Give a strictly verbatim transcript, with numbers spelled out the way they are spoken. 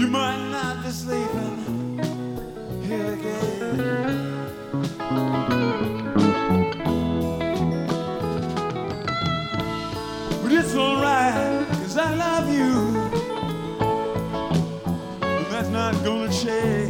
You might not be sleeping here again. But it's alright, 'cause I love you. But that's not gonna change.